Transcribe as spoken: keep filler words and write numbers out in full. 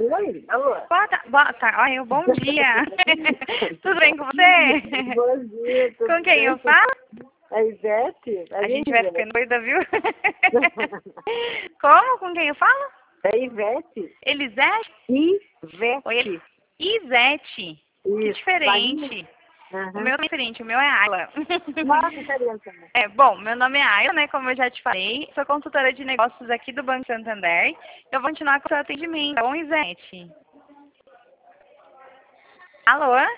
Oi, alô? Boa tarde. Boa tarde. Olha, bom dia. Tudo bem com você? Bom dia. Tudo Com quem bem? eu falo? A Ivete? A gente vai ficando doida, viu? Como? Com quem eu falo? É Ivete? Elisete? Ivete. Oi, Isete. Que Isso. diferente. Uhum. O meu é diferente, o meu é Ayla. Nossa, diferença. É, bom, meu nome é Ayla, né, como eu já te falei. Sou consultora de negócios aqui do Banco Santander. Eu vou continuar com o seu atendimento, tá bom, Isete? Alô?